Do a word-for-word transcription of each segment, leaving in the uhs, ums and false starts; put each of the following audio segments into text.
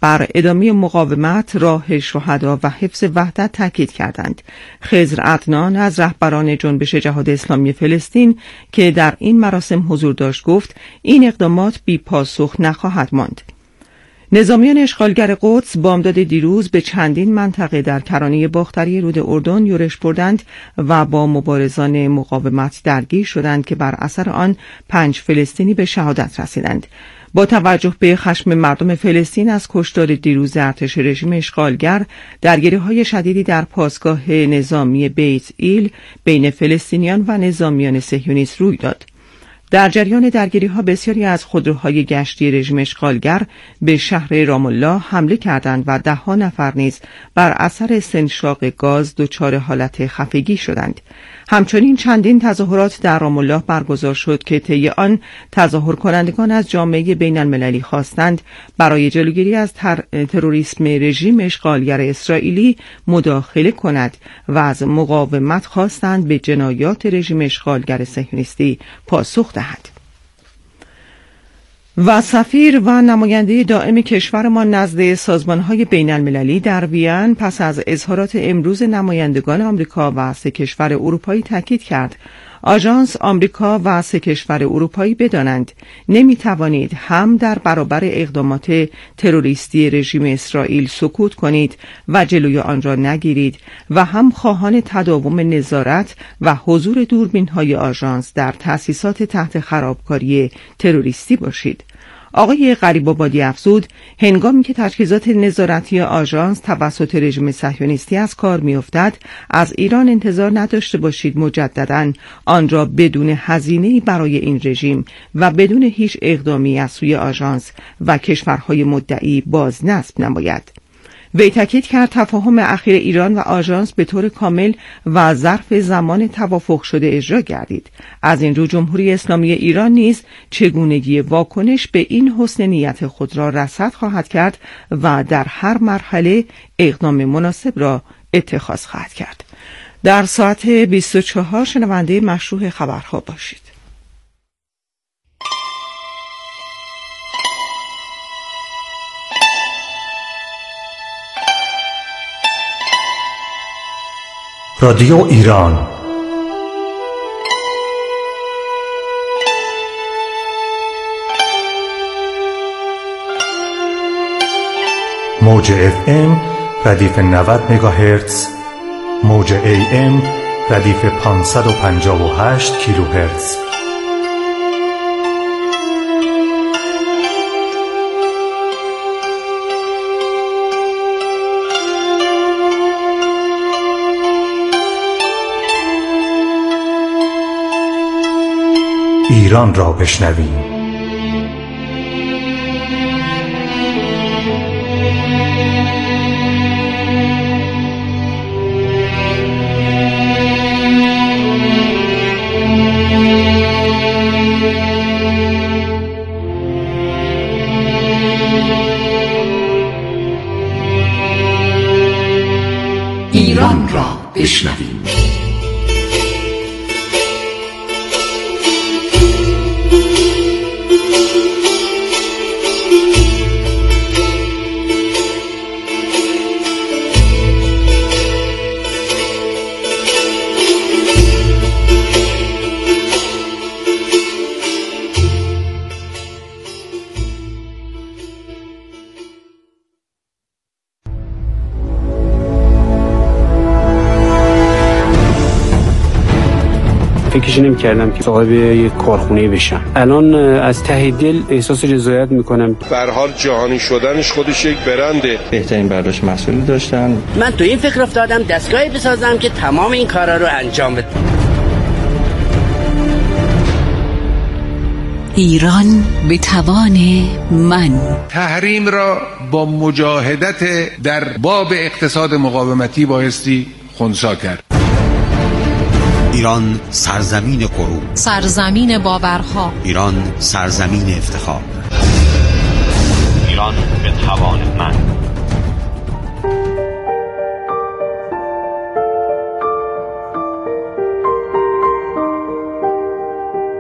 بر ادامه مقاومت، راه شهدا و حفظ وحدت تاکید کردند. خضر عدنان از رهبران جنبش جهاد اسلامی فلسطین که در این مراسم حضور داشت گفت این اقدامات بی پاسخ نخواهد ماند. نظامیان اشغالگر قدس بامداد دیروز به چندین منطقه در کرانه باختری رود اردن یورش بردند و با مبارزان مقاومت درگیر شدند که بر اثر آن پنج فلسطینی به شهادت رسیدند. با توجه به خشم مردم فلسطین از کشتار دیروز ارتش رژیم اشغالگر، درگیری‌های شدیدی در پاسگاه نظامی بیت ایل بین فلسطینیان و نظامیان صهیونیست روی داد. در جریان درگیری‌ها بسیاری از خودروهای گشتی رژیم اشغالگر به شهر رام الله حمله کردند و ده‌ها نفر نیز بر اثر استنشاق گاز دچار حالت خفگی شدند. همچنین چندین تظاهرات در رام الله برگزار شد که طی آن تظاهر کنندگان از جامعه بین المللی خواستند برای جلوگیری از تر... تروریسم رژیم اشغالگر اسرائیلی مداخله کند و از مقاومت خواستند به جنایات رژیم اشغالگر صهیونیستی پاسخ دهد. و سفیر و نماینده دائم کشورمان نزد سازمان‌های بین المللی در وین پس از اظهارات امروز نمایندگان آمریکا و سه کشور اروپایی تاکید کرد آژانس آمریکا و سه کشور اروپایی بدانند نمی‌توانید هم در برابر اقدامات تروریستی رژیم اسرائیل سکوت کنید و جلوی آن را نگیرید و هم خواهان تداوم نظارت و حضور دوربین‌های آژانس در تأسیسات تحت خرابکاری تروریستی باشید. آقای غریب‌آبادی افزود هنگامی که تجهیزات نظارتی آژانس توسط رژیم صهیونیستی از کار می‌افتد از ایران انتظار نداشته باشید مجدداً آن را بدون هزینه‌ای برای این رژیم و بدون هیچ اقدامی از سوی آژانس و کشورهای مدعی بازنصب نماید. وی تاکید کرد تفاهم اخیر ایران و آژانس به طور کامل و ظرف زمان توافق شده اجرا گردید. از این رو جمهوری اسلامی ایران نیز چگونگی واکنش به این حسن نیت خود را رصد خواهد کرد و در هر مرحله اقدام مناسب را اتخاذ خواهد کرد. در ساعت بیست و چهار شنونده مشروع خبرها باشید. رادیو ایران موج اف ام ردیف نود مگاهرتز، موج ای ام ردیف پانصد و پنجاه و هشت کیلوهرتز. ایران را بشنویم. ایران را بشنویم. فکرش نمی‌کردم که صاحب یک کارخونه بشم. الان از ته دل احساس رضایت می‌کنم. به هر حال جهانی شدنش خودش یک برنده. بهترین برداشت مسئولی داشتن. من تو این فکر افتادم دستگاهی بسازم که تمام این کارا رو انجام بده. ایران به توان من. تحریم را با مجاهدت در باب اقتصاد مقاومتی بایستی خنثی کرد. ایران سرزمین غرور، سرزمین باورها، ایران سرزمین افتخار. ایران به توان من.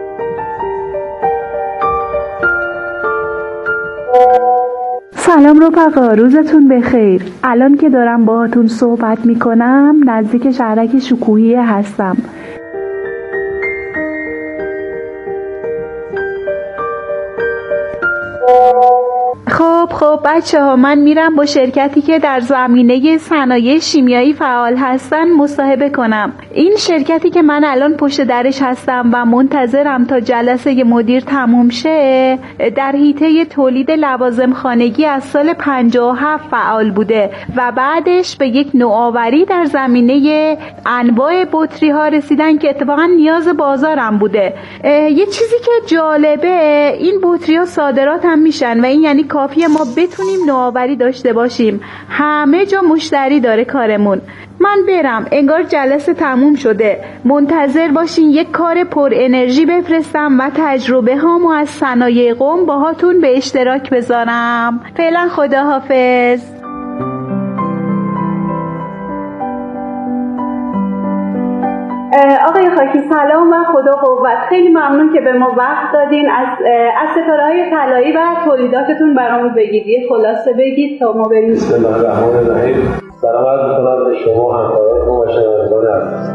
سلام رو رفقا روزتون بخیر. الان که دارم باهاتون صحبت میکنم نزدیک شهرک شکوهی هستم. خب خب بچه ها، من میرم با شرکتی که در زمینه صنایع شیمیایی فعال هستن مصاحبه کنم. این شرکتی که من الان پشت درش هستم و منتظرم تا جلسه مدیر تموم شه، در حیطه تولید لوازم خانگی از سال پنجاه و هفت فعال بوده و بعدش به یک نوآوری در زمینه انواع بطری ها رسیدن که اتفاقا نیاز بازارم بوده. یه چیزی که جالبه، این بطری ها صادرات هم میشن و این یعنی کافیه ما بتونیم نوآوری داشته باشیم. همه جا مشتری داره کارمون. من برم، انگار جلسه تموم شده. منتظر باشین یک کار پر انرژی بفرستم و تجربه هامو از صنایع قم باهاتون به اشتراک بذارم. فعلا خداحافظ. آقای خاکی سلام و خدا قوت. خیلی ممنون که به ما وقت دادین. از از ستاره‌های طلایی و تولیداتتون برامون بگید، یه خلاصه بگید تا ما بریم. بسم الله الرحمن الرحیم. سلام عرض می‌کنم به شما همکارانتون و شنوندگان عزیز.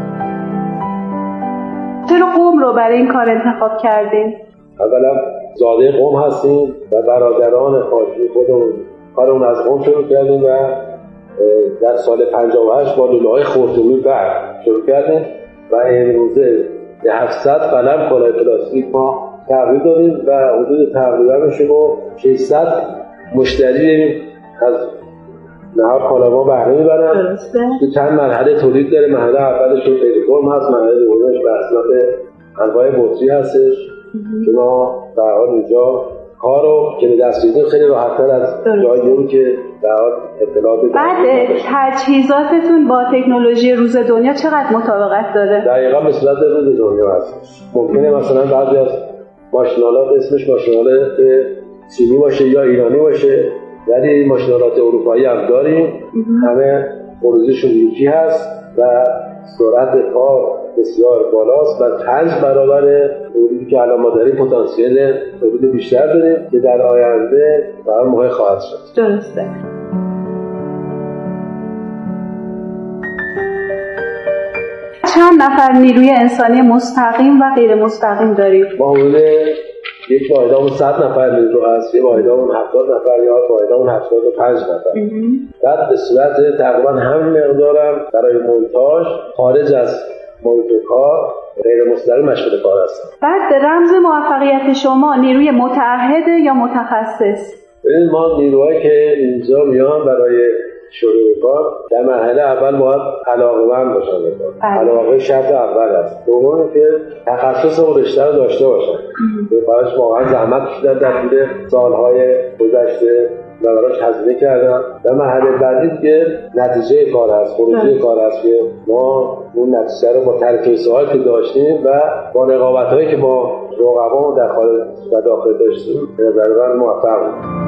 چرا قم رو برای این کار انتخاب کردین؟ اولا زاده قم هستیم و برادران خاکی خودمون کارمون از قم شروع کردیم و در سال پنجاه و هشت با لوله‌های خرطومی برق شروع کردیم و امروزه به هفتصد قلم کلاه پلاستیک ما تحویل دادیم و حدود تقریبا میشه با ششصد مشتری از نهار کالا ما بهره میبرن. تو چند مرحله تولید داره. مرحله اولش تلفرم هست، مرحله دومش بحثنات انواع بطری هستش که ما به حال اینجا کارو که به دست بیاریم خیلی راحت‌تر از جایی بود که به حال اطلاعات بعد تجهیزاتتون با تکنولوژی روز دنیا چقدر مطابقت داره؟ دقیقاً به صورت روز دنیا هست. ممکنه مثلا بعضی از ماشینالات اسمش ماشینالات چینی باشه یا ایرانی باشه، ولی ماشینالات اروپایی هم داریم. همه خروجیشون یکی هست و سرعت کار بسیار بالاست و پنج برابر تولیدی که الان ما داریم پتانسیل تولید بیشتر داریم که در آینده برای ماه خواهد شد. درسته. چند نفر نیروی انسانی مستقیم و غیر مستقیم داریم؟ ما حدود یک واحدامون صد نفر نیرو هست، یک واحدامون هفتاد نفر، یا واحدامون هفتاد و پنج نفر. بعد به صورت تقریبا همین مقدارم برای مونتاژ خارج از محیط کار غیر مستقیم مشغول کار هستن. بعد رمز موفقیت شما نیروی متعهد یا متخصص؟ ببینید ما نیروهایی که اینجا میان برای شروع کار در مرحله اول باید علاقه‌مند باشن به کار. علاقه شرط اول است. دوم که تخصص و رشته رو داشته باشن. به براش واقعا زحمت کشیدن در طول سالهای گذشته و براش هزینه کردن. در مرحله بعدی که نتیجه کار هست، پروژه کار هست که ما اون نتیجه رو با ترکیب‌هایی که داشتیم و با رقابت‌هایی که با رقبا در خارج و داخل داشتیم به نظر من موفق بودیم.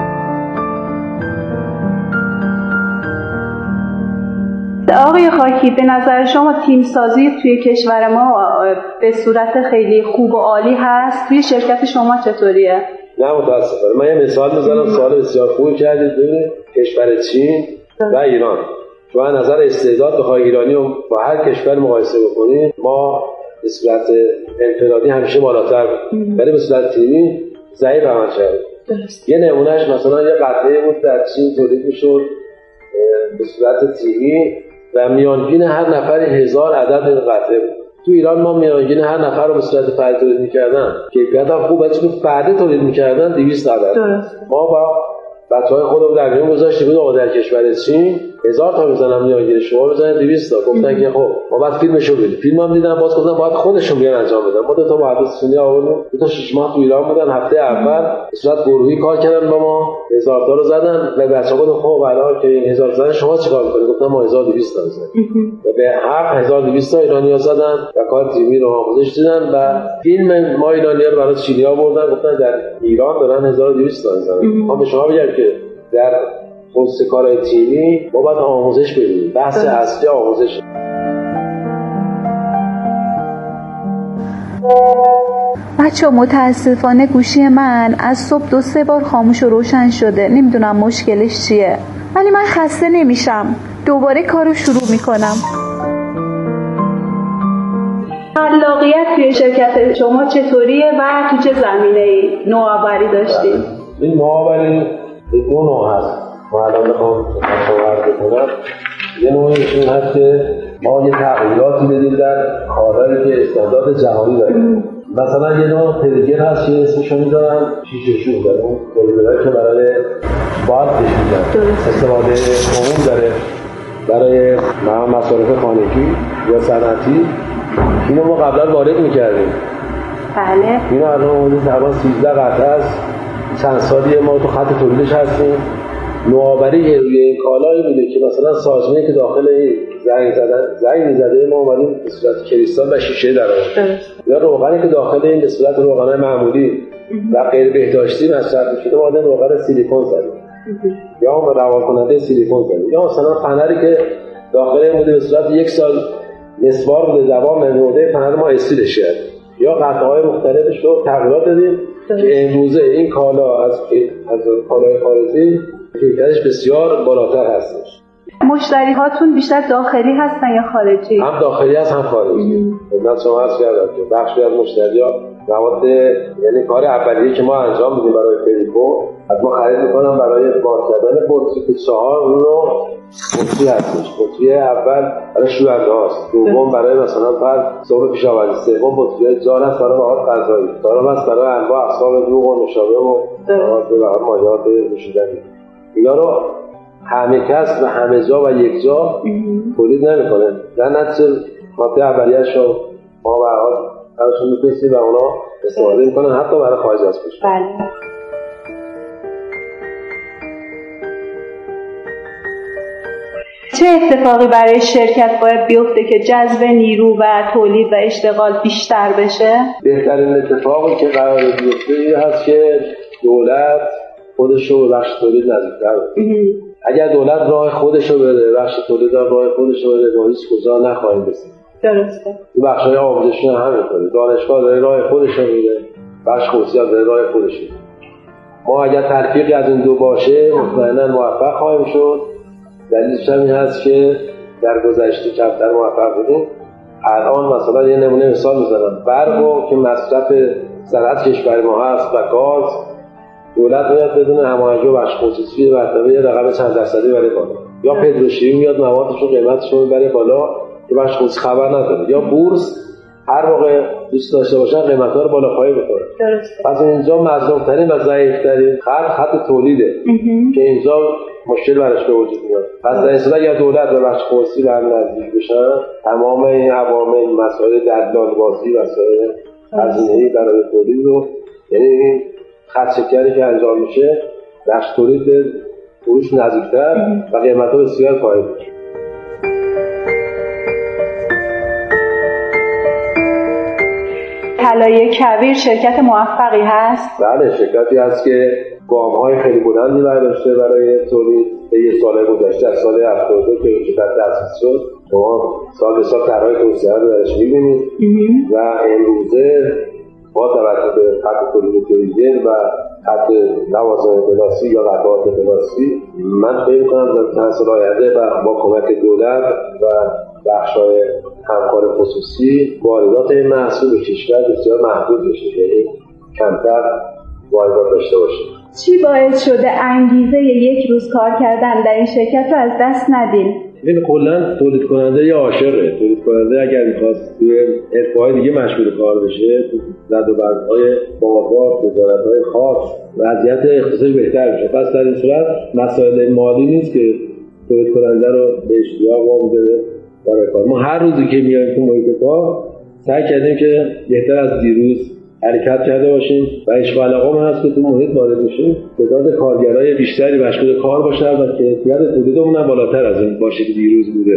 آقای خاکی، به نظر شما تیم سازی توی کشور ما به صورت خیلی خوب و عالی هست؟ توی شرکت شما چطوریه؟ نه متاسفانه. من یه مثال میزنم. سوال بسیار خوبی کردید. ببینید کشور چین و ایران، شما نظر استعداد بخوای ایرانی رو با هر کشور مقایسه بکنید، ما به صورت انفرادی همیشه بالاتر بود، ولی به صورت تیمی ضعیف عمل کردیم. یه نمونهش مثلا یه قطعه بود در چین تولید میشد به صورت تیمی و میانگین هر نفر هزار عدد این قطعه بود. تو ایران ما میانگین هر نفر رو به صورت فردی تولید می‌کردن، کیفیت هم خوب بود، فردی تولید می‌کردن دویست عدد. ما با بچه‌های خودمون در میون گذاشتیم بود در کشور چین هزار تا میزنن میانگین، شما بزنید دویست تا. گفتن که خب ما بعد فیلمشو ببینیم. فیلم هم دیدن، باز گفتن باید خودشون بیان انجام بدن. ما دو تا مهندس چینی آوردیم، دو تا شش ماه تو ایران بودن. هفته اول به صورت گروهی کار کردن با ما، هزار تا رو زدن و بچه‌ها گفتن خب الان که این هزار زدن شما چیکار می‌کنید؟ گفتن ما هزار و دویست تا زدیم. و به هر هزار و دویست تا ایرانی‌ها زدن و کار تیمی رو آموزش دادن و فیلم ما ایرانی‌ها رو برای چینی‌ها بردن، گفتن در ایران دارن هزار و دویست تا زدن. ما به شما میگم که در خصوص کارهای تیمی ما باید آموزش ببینیم. بحث اصلی آموزش. بچه متاسفانه گوشی من از صبح دو سه بار خاموش و روشن شده، نمیدونم مشکلش چیه، ولی من خسته نمیشم، دوباره کارو شروع میکنم. خلاقیت توی شرکت شما چطوریه و تو چه زمینه‌ای نوآوری داشتید؟ این نوآوری دو نوع هست. ما الان بخوام تصور بکنم، یه نوعش این هست که ما یه تغییراتی بدیم در کارهایی که استاندارد جهانی داریم. مثلا یه نوع پلیگر هست که اسمشو میذارن شیشه شور داره، اون پلیگرهایی که برای باد کش میدن، استفاده عموم داره برای مصارف خانگی یا صنعتی. اینو ما قبلا وارد میکردیم. بله. اینو الان حدود تقریبا سیزده قطعه است. چند سالیه ما تو خط تولیدش هستیم. نوآوری روی این کالایی بوده که مثلا سازمانی که داخل این زنگ زدن زنگ می‌زده ما اومدیم به صورت کریستال و شیشه درآورد. یا روغنی که داخل این به صورت روغن معمولی و غیر بهداشتی مصرف می‌شده اومدن روغن سیلیکون زدیم. یا اون روان کننده سیلیکون زدیم. یا مثلا فنری که داخل این بوده به صورت یک سال مسوار بوده دوام نموده فنر ما استیلش کرد. یا قطعه‌های مختلفش رو تغییرات دادیم که امروزه این کالا از از کالای خارجی کیفیتش بسیار بالاتر هستش. مشتری هاتون بیشتر داخلی هستن یا خارجی؟ هم داخلی هست هم خارجی. خدمت شما عرض کردم که بخشی از مشتری‌ها مواد یعنی کار اولیه که ما انجام میدیم برای فریکو از ما خرید میکنن برای بار کردن بطری که چهار رو بطری هستش. بطری اول برای شوینده هاست، دوم برای مثلا فرد صبح پیشاوری، سوم بطری جار هست برای مواد غذایی، چهارم هست برای انواع اقسام دوغ و نوشابه و مواد مایعات نوشیدنی. اینا رو همه کس و همه جا و یک جا تولید نمی‌کنه. در نتیجه ماده اولیه‌اش رو ما به هر حال براشون می‌فرستیم و اونا استفاده می‌کنن حتی برای خارج از کشور. بله. چه اتفاقی برای شرکت باید بیفته که جذب نیرو و تولید و اشتغال بیشتر بشه؟ بهترین اتفاقی که قرار بیفته این هست که دولت خودش رو به بخش تولید نزدیک‌تر بکنه. اگر دولت راه خودش رو بره، بخش تولید راه خودش رو بره، ما هیچ کجا نخواهیم رسید. درسته. این بخش‌های آموزشی هم همینطوره. دانشگاه داره راه خودش رو میره، بخش خصوصی هم داره راه خودش رو. ما اگر تلفیقی از این دو باشه، مطمئنا موفق خواهیم شد. دلیلش هم این هست که در گذشته کمتر موفق بودیم. الان مثلا یه نمونه مثال می‌زنم. برق که مصرف صنعت کشور ما هست و گاز، دولت باید بدون هماهنگی و بخش خصوصی مرتبه یه رقم چند درصدی بره بالا. یا پتروشیمی میاد موادش رو قیمتش رو میبره بالا که بخش خصوصی خبر نداره. یا بورس هر موقع دوست داشته باشن قیمت‌ها رو بالا پایین می‌کنه. درسته. پس اینجا مظلوم‌ترین و ضعیف‌ترین خط خط تولیده که اینجا مشکل براش به وجود میاد. پس در اصطلاح اگر دولت و بخش خصوصی به هم نزدیک بشن، تمام این عوامل مسائل دلال‌بازی مسائل هزینه‌ای برای تولید رو، یعنی این خط شکری که انجام میشه بخش تولید به فروش نزدیکتر و قیمت‌ها بسیار پایین میشه. طلایه کویر شرکت موفقی هست؟ بله، شرکتی هست که گام‌های خیلی بلندی برداشته برای تولید. به یه سال گذشته از سال هفتاد و دو که این شرکت تأسیس شد، شما سال به سال طرح‌های توسعه رو درش می‌بینید و امروزه با توجه به خط تولید جدید و خط لوازم پلاسی یا قطعات پلاسی، من فکر می‌کنم در چند سال آینده با کمک دولت و بخش‌های همکار خصوصی واردات این محصول به کشور بسیار محدود بشه، یعنی کمتر واردات داشته باشه. چی باعث شده انگیزه یک روز کار کردن در این شرکت رو از دست ندین؟ این کلا تولید کننده یا عاشقه. تولید کننده اگر می‌خواست توی حرفه‌های دیگه مشغول کار بشه، زد و بندهای بازار، وزارت‌های خاص، وضعیت اقتصادی بهتر میشه. پس در این صورت مسائل مالی نیست که تولید کننده رو به اشتیاق وام بده برای کار. ما هر روزی که میایم تو محیط کار سعی کردیم که بهتر از دیروز حرکت کرده باشیم و عشق و علاقه من هست که تو محیط وارد میشیم تعداد کارگرای بیشتری مشغول کار باشن و کیفیت تولیدمون هم بالاتر از اون باشه که دیروز بوده.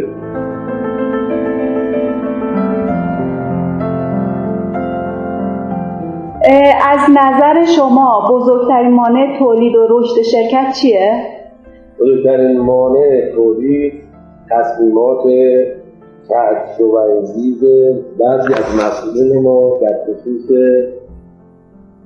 از نظر شما بزرگترین مانع تولید و رشد شرکت چیه؟ بزرگترین مانع تولید تصمیمات تعصب و انگیز بعضی از مسئولین ما در خصوص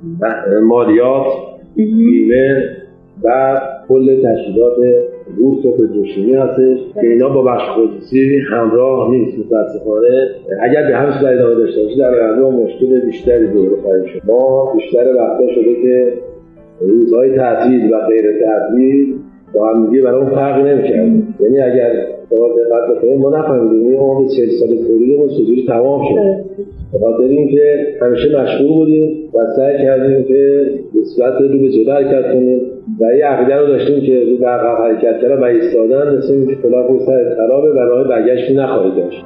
مالیات، بیمه و کل تشکیلات بورس و پتروشیمی هستش که اینا با بخش خصوصی همراه نیست. متاسفانه اگر به همین صورت ادامه داشته باشه در آینده ما مشکل بیشتری دور خواهیم شد. ما بیشتر وقتا شده که روزهای تعطیل و غیر تعطیل با هم دیگه برای اون فرقی نمی‌کردیم. یعنی اگر شما دقت بکنید ما نفهمیدیم عمر چهل سال تولیدمون چجوری تمام شد. به خاطر اینکه همیشه مشغول بودیم و سعی کردیم که به صورت رو به جلو حرکت کنیم و یه عقیده رو داشتیم که به عقب حرکت کردن و ایستادن مثل اینکه کلاه پشت سر خرابه و راه برگشتی نخواهید داشت.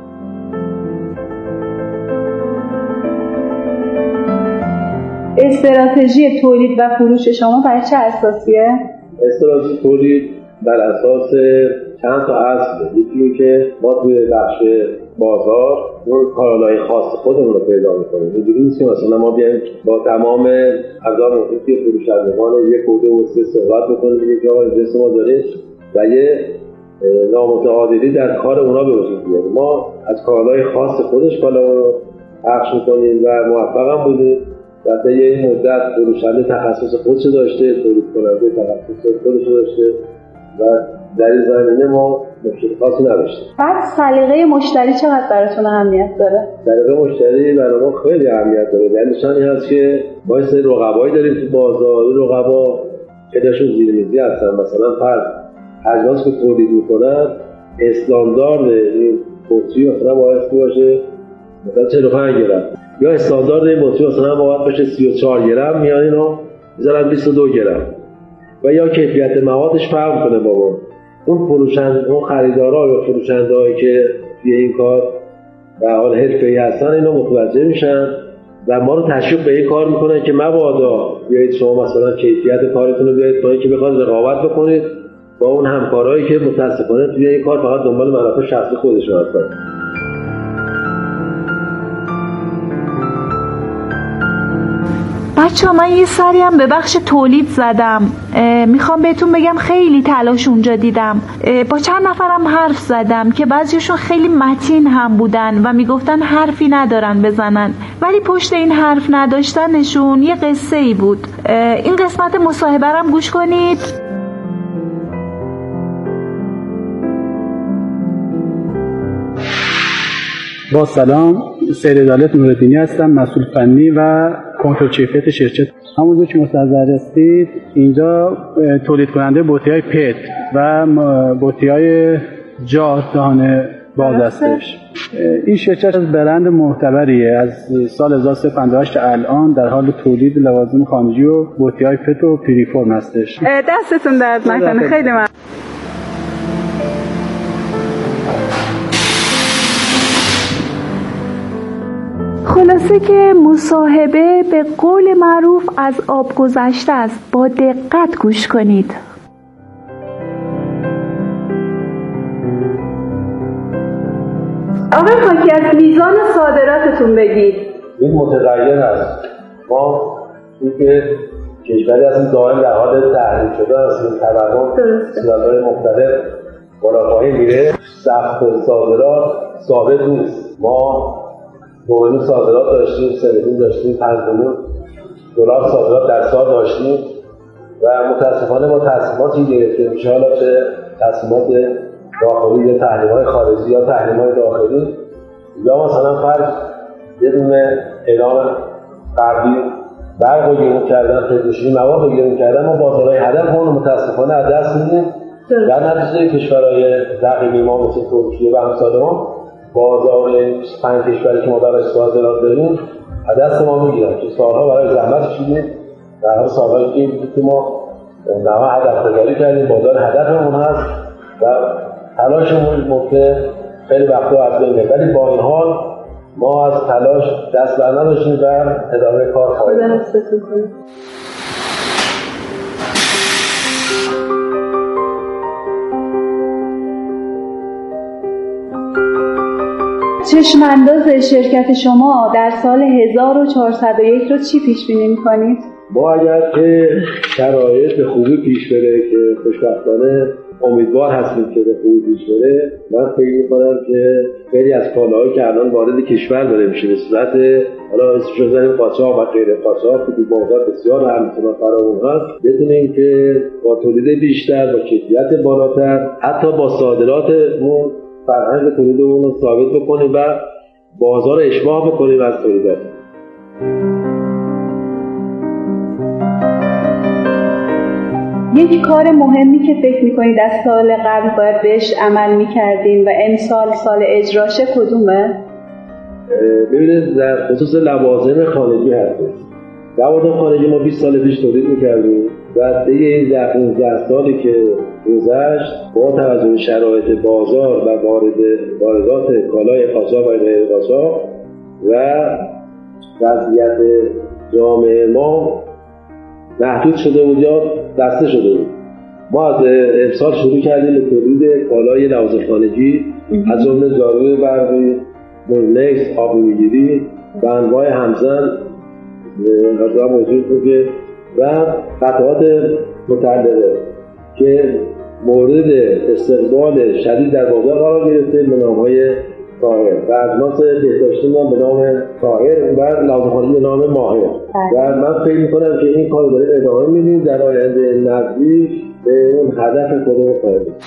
استراتژی تولید و فروش شما بر چه اساسیه؟ استراتژی تولید بر اساس چند تا اصل. یکی که ما توی بخش بازار اون کالای خاص خودمون رو پیدا می‌کنیم. اینجوری نیست که مثلا ما بیایم با تمام ابزار مختلفی فروشندگان یک کوده و سه صحبت بکنیم بگیم که آقا اینجا ما داریم و یه نامتعادلی در کار اونا به وجود بیاریم. ما از کالای خاص خودش کالا رو پخش می‌کنیم و موفق هم بودیم. در یه مدت فروشنده تخصص خودش داشته، تولید کننده تخصص خودش داشته و در این زمینه ما مشکل خاصی نداشتیم. بعد سلیقه مشتری چقدر براتون اهمیت داره؟ سلیقه مشتری برای ما خیلی اهمیت داره. دلیلش این هست که ما یه سری رقبایی داریم تو بازار. این رقبا خیلیشون زیرمیزی هستن. مثلا فرض اجناس که تولید میکنن استاندارد این بطری مثلا باید باشه مثلا چهل و پنج گرم یا استاندارد این بطری مثلا باید باشه سی و چهار گرم، میان اینو میذارن بیست و دو گرم و یا کیفیت موادش فرق کنه با ما. اون فروشنده اون خریدارا یا فروشنده‌هایی که توی این کار به حال حرفه‌ای هستن اینو متوجه میشن و ما رو تشویق به این کار میکنن که مبادا بیایید شما مثلا کیفیت کارتون رو بیایید تا که بخواید رقابت بکنید با اون همکارایی که متاسفانه توی این کار فقط دنبال منافع شخصی خودشون هستن. بچه ها من یه سری هم به بخش تولید زدم. میخوام بهتون بگم خیلی تلاش اونجا دیدم. با چند نفرم حرف زدم که بعضیشون خیلی متین هم بودن و میگفتن حرفی ندارن بزنن، ولی پشت این حرف نداشتنشون یه قصه ای بود. این قسمت مصاحبه رو هم گوش کنید. با سلام، سید عدالت نوردینی هستم، مسئول فنی و کنترل کیفیت شرکت. همونجور که مستحضر هستید اینجا تولید کننده بطری‌های پت و بطری‌های جار دهان باز هستش. این شرکت از برند معتبریه. از سال هزار و سیصد و پنجاه و هشت تا الان در حال تولید لوازم خانگی و بطری‌های پت و پریفرم هستش. دستتون درد نکنه. خیلی ممنون. خلاصه که مصاحبه به قول معروف از آب گذشته است. با دقت گوش کنید. آقای خاکی از میزان صادراتتون بگید. این متغیر است. ما اینکه کشوری هستیم دائم در حال تحریم شده هستیم، تورم صورت‌های مختلف بالا پایین میره. سقف صادرات ثابت نیست. ما دو صادرات داشتیم، سه داشتیم، پنج دلار صادرات در سال داشتیم و متاسفانه با تصمیماتی گرفته میشه، حالا چه تصمیمات داخلی یا تحریم‌های خارجی یا تحریم‌های داخلی یا مثلا فرض یه دونه اعلام قبلی برق رو گیرون کردن، پتروشیمی مواد رو گیرون کردن، ما بازارهای هدفمون رو متاسفانه از دست میدیم. در نتیجه کشورهای رقیب ما مثل ترکیه و همساله‌مون بازار پنج کشوری که ما برای صادرات داریم از دست ما میگیرن که سالها برای زحمت کشیدیم. در حال سالهایی که ما نما هدفگذاری کردیم، بازار هدفمون هست و تلاشمون ممکنه خیلی وقتا از بین بره، ولی با این حال ما از تلاش دست بر نداشتیم و ادامه کار خواهیم کرد. چشم انداز شرکت شما در سال هزار و چهارصد و یک رو چی پیش بینی می‌کنید؟ ما اگر که شرایط به خوبی پیش بره که خوشبختانه امیدوار هستیم که به خوبی پیش بره. من فکر می‌کنم که خیلی از کالاهایی که الان وارد کشور داره میشه به صورت حالا اسمش رو بزنیم قاچاق و غیر قاچاق که تو بازار بسیار همچنان فراوان هست، بتونیم که با تولید بیشتر، با کیفیت بالاتر، حتی با صادراتمون فرهنگ تولیدمون رو ثابت بکنیم و بازار اشباع بکنیم از تولیدات. یک کار مهمی که فکر می‌کنید از سال قبل باید بهش عمل می‌کردیم و امسال سال اجراشه کدومه؟ ببینید در خصوص لوازم خانگی هست. لوازم خانگی ما بیست سال پیش تولید می‌کردیم و طی در پانزده سالی که گذشت با توجه به شرایط بازار و وارد واردات کالای قاچاق و غیر قاچاق و وضعیت جامعه ما محدود شده بود یا بسته شده بود. ما از امسال شروع کردیم به تولید کالای لوازم خانگی از جمله داروی برقی، مولکس، آب میگیری و انواع همزن هر موجود بود و قطعات متعلقه که مورد استقبال شدید در بازار قرار گرفته به نام‌های طاهر و اجناس بهداشتی ما به نام طاهر و لوازم‌خانگی به نام ماهر و من فکر می‌کنم که این کار داره ادامه میدیم در آینده نزدیک به اون هدف خودمون خواهیم رسید.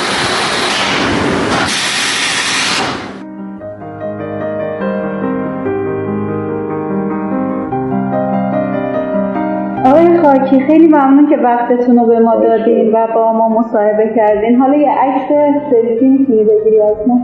آقای خاکی خیلی ممنون که وقتتون رو به ما دادین و با ما مصاحبه کردین. حالا یه عکس سلفی میتونی بگیری از ما؟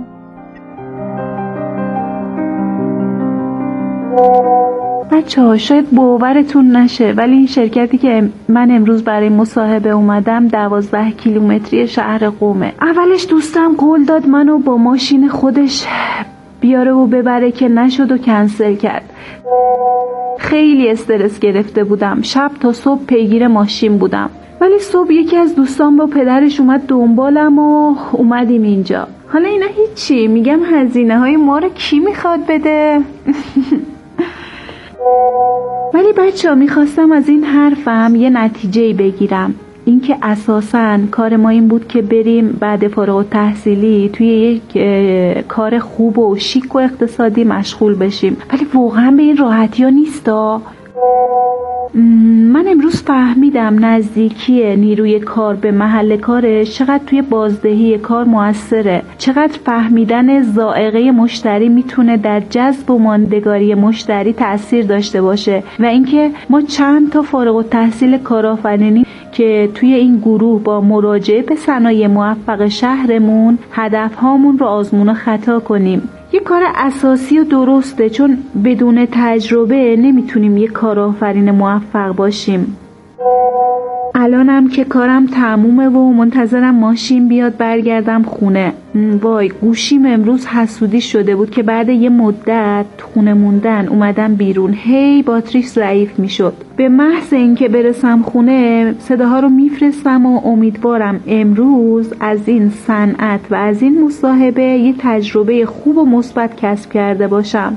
بچه ها شاید باورتون نشه ولی این شرکتی که من امروز برای مصاحبه اومدم دوازده کیلومتری شهر قومه. اولش دوستم قول داد منو با ماشین خودش بیاره و ببره که نشد و کنسل کرد. خیلی استرس گرفته بودم، شب تا صبح پیگیر ماشین بودم، ولی صبح یکی از دوستان با پدرش اومد دنبالم و اومدیم اینجا. حالا اینا هیچی، میگم هزینه های ما رو کی میخواد بده؟ ولی بچه ها میخواستم از این حرفم یه نتیجه بگیرم، اینکه اساساً کار ما این بود که بریم بعد فارغ التحصیلی توی یک کار خوب و شیک و اقتصادی مشغول بشیم، ولی واقعا به این راحتی ها نیستا. من امروز فهمیدم نزدیکی نیروی کار به محل کارش چقدر توی بازدهی کار موثره، چقدر فهمیدن ذائقه مشتری میتونه در جذب و ماندگاری مشتری تأثیر داشته باشه و اینکه ما چند تا فارغ التحصیل کارآفرینی که توی این گروه با مراجعه به صنایع موفق شهرمون هدفهامون رو آزمون و خطا کنیم. یه کار اساسی و درسته، چون بدون تجربه نمیتونیم یه کارآفرین موفق باشیم. الانم که کارم تمومه و منتظرم ماشین بیاد برگردم خونه. وای گوشیم امروز حسودی شده بود که بعد یه مدت خونه موندن اومدم بیرون، هی باتریش ضعیف میشد. به محض اینکه برسم خونه صداها رو میفرستم و امیدوارم امروز از این صنعت و از این مصاحبه یه تجربه خوب و مثبت کسب کرده باشم.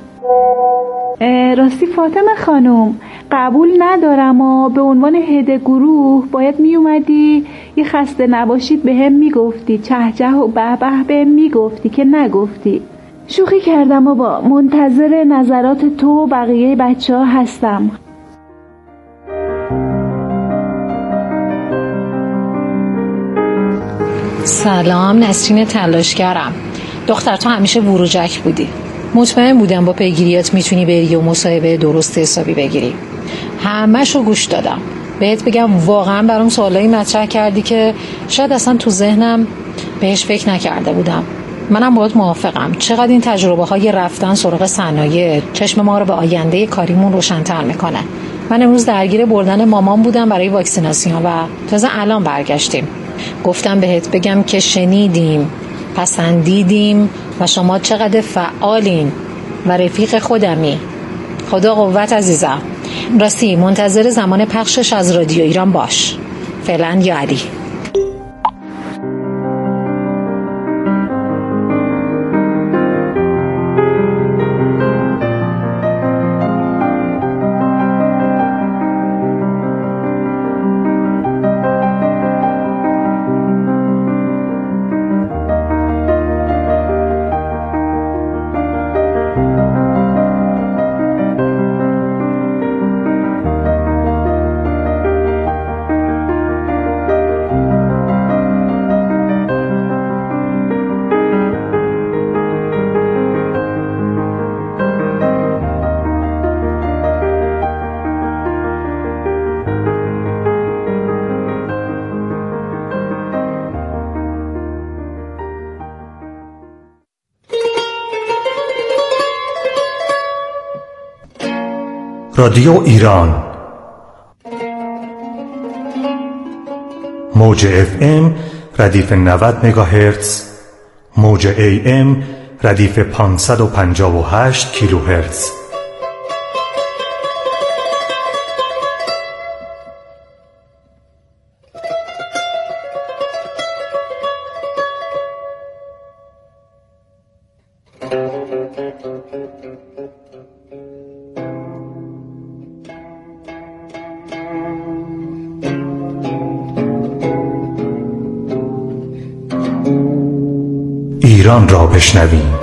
راستی فاطمه خانم قبول ندارم و به عنوان هد گروه باید می اومدی یه خسته نباشید به هم می گفتی، چه چه و به به به هم می گفتی که نگفتی. شوخی کردم و با منتظر نظرات تو و بقیه بچه ها هستم. سلام، نسرین تلاشگرم. دختر تو همیشه وروجک بودی، مطمئن بودم با پیگیریات میتونی بری و مصاحبه درست حسابی بگیری. همه‌شو گوش دادم. بهت بگم واقعا برام سوالایی مطرح کردی که شاید اصلا تو ذهنم بهش فکر نکرده بودم. منم باهات موافقم. چقدر این تجربه های رفتن سراغ صنایع چشم ما رو به آینده کاریمون روشن‌تر میکنه. من امروز درگیر بردن مامان بودم برای واکسیناسیون و تازه الان برگشتیم. گفتم بهت بگم که شنیدیم، پسندیدیم و شما چقدر فعالین و رفیق خودمی. خدا قوت عزیزم. راستی منتظر زمان پخشش از رادیو ایران باش. فعلا یا علی. رادیو ایران. موج اف ام ردیف نود مگاهرتز، موج ای ام ردیف پانصد و پنجاه و هشت کیلوهرتز. ایران را بشنویم.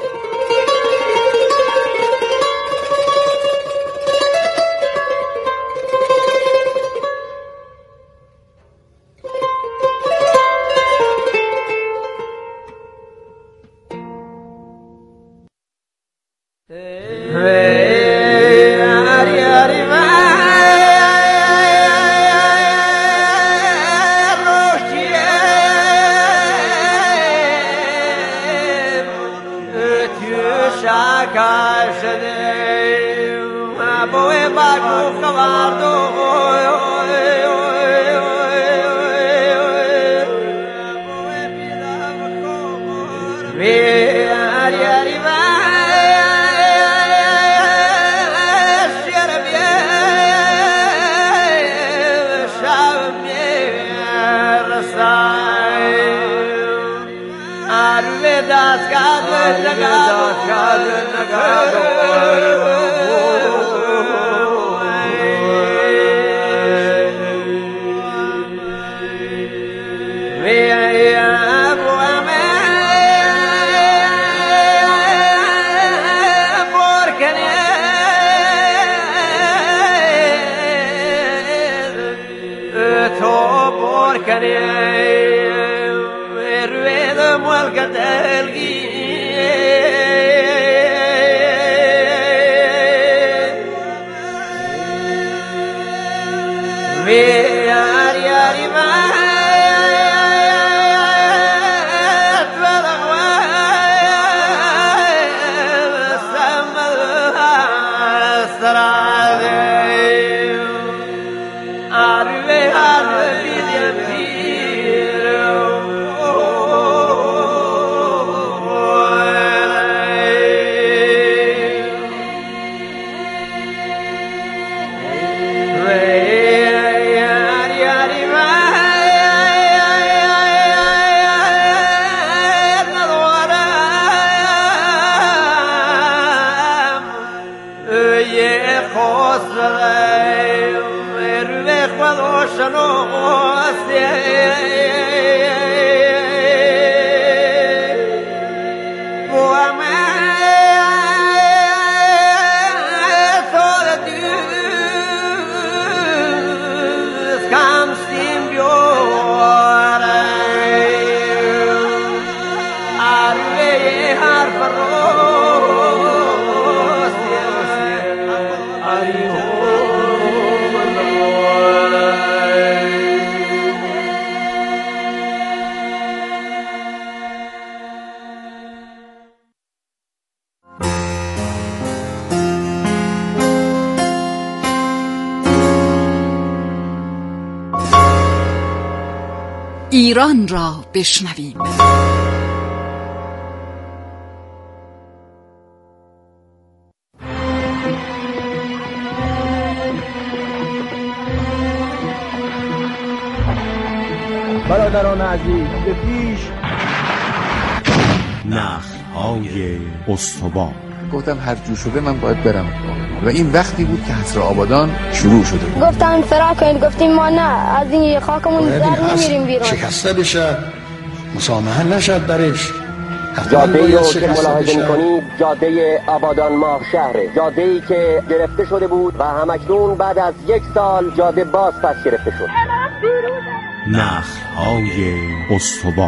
ایران را بشنویم. برادران عزیز، به پیش نخل‌های استوار. گفتم هر جو شده من باید برم و این وقتی بود که حصر آبادان شروع شده بود. گفتم فرار کنید، گفتیم ما نه، از این خاکمون در نمیریم بیرون. شکسته بشه، مسامحه نشد درش. جاده ای رو که ملاحظه می‌کنید جاده آبادان ماه شهره، جاده ای که گرفته شده بود و همکنون بعد از یک سال جاده باز پس گرفته شد. نخل‌های استوار.